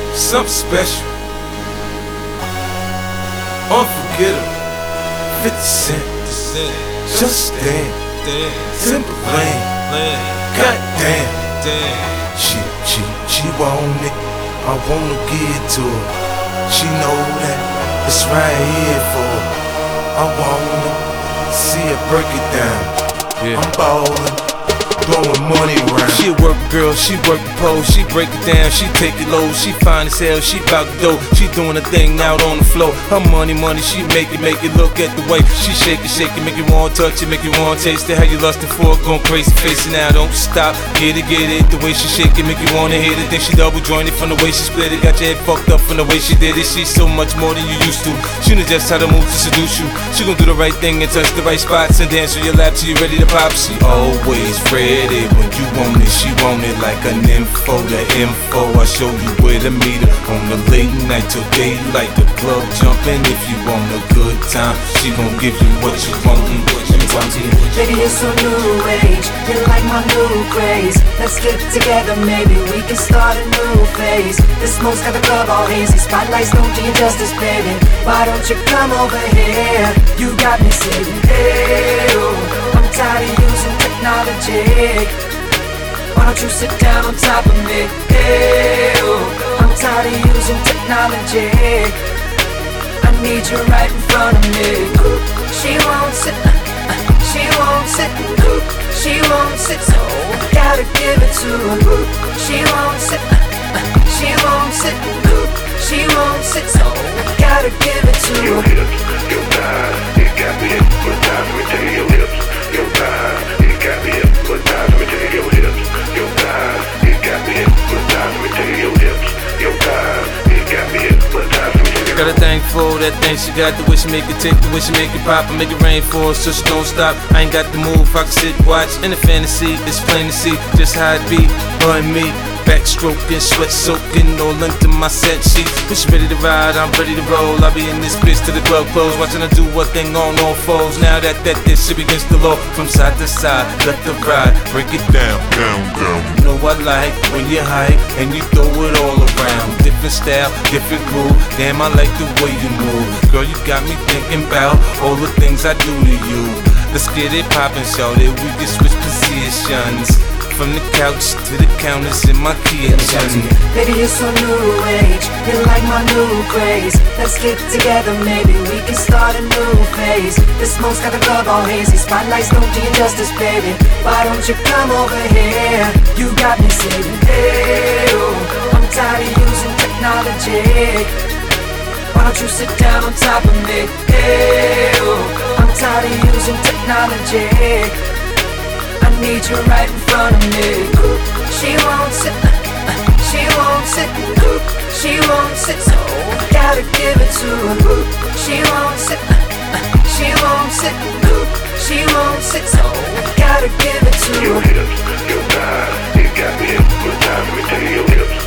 something special, unforgettable. 50 Cent, just damn, Timberland, goddamn. She want it, I wanna give it to her. She know that it's right here for her. I wanna see her break it down. I'm ballin', throwing money around. She a work girl, she work the pole, she break it down, she take it low, she fine as hell, she bout the dough, she doing her thing out on the floor. Her money, she make it look at the way she shake it, make you wanna touch it, make you wanna taste it. How you lustin' for it, going crazy, face it now, don't stop, get it, the way she shake it, make you wanna hit it. Then she double jointed from the way she split it, got your head fucked up from the way she did it. She's so much more than you used to, she knows just how to move to seduce you. She gon' do the right thing and touch the right spots and dance on your lap till you ready to pop. She always ready when you want it, she want it like an info. The info, I show you where to meet her on the late night till daylight. The club jumping if you want a good time. She gon' give you what you want and what you want. Baby, you're so new age, you're like my new craze. Let's get together, maybe we can start a new phase. The smoke's got the club all hazy, spotlights don't do you justice, baby. Why don't you come over here? You got me saying, hey, oh, I'm tired of using technology. Why don't you sit down on top of me? Hey, oh, I'm tired of using technology. I need you right in front of me. She won't sit, she won't sit, she won't sit, so I gotta give it to her. She won't sit, she won't sit, she won't sit, so I gotta give it to her. Your hips, your thighs, it got me hypnotized. Let me tell you, your hips, your thighs, it got me hypnotized. Let me tell you, your hips, your thighs, it got me hypnotized. Let me tell you, your hips, your thighs, it got me hypnotized. Got a thing for that thing she got, the way she make it tick, the way she make it pop, and make it rain for her, so she don't stop. I ain't got the move, I can sit, watch, in the fantasy, it's plain to see just how it be, her and me. Backstroking, sweat soaking, all into my set sheets. When she ready to ride, I'm ready to roll. I'll be in this bitch till the club close, watching her do what thing on all fours. Now that this shit begins to low, from side to side, let the ride, break it down. You know I like when you hype and you throw it all around. Different style, different groove. Damn, I like the way you move. Girl, you got me thinking about all the things I do to you. Let's get it poppin', shawty, we can switch positions. From the couch to the counters in my kitchen. Baby, you're so new age, you're like my new craze. Let's get together, maybe we can start a new phase. The smoke's got the club all hazy, spotlights don't do you justice, baby. Why don't you come over here? You got me saying, hey, oh, I'm tired of using technology. Why don't you sit down on top of me? Hey, oh, I'm tired of using technology. I need you right in front of me. She won't sit, she won't sit, she won't sit, so I gotta give it to her. She won't sit, she won't sit, she won't sit, so I gotta give it to her. Your hips, your thighs, it got me hypnotized. Let me tell you, your hips,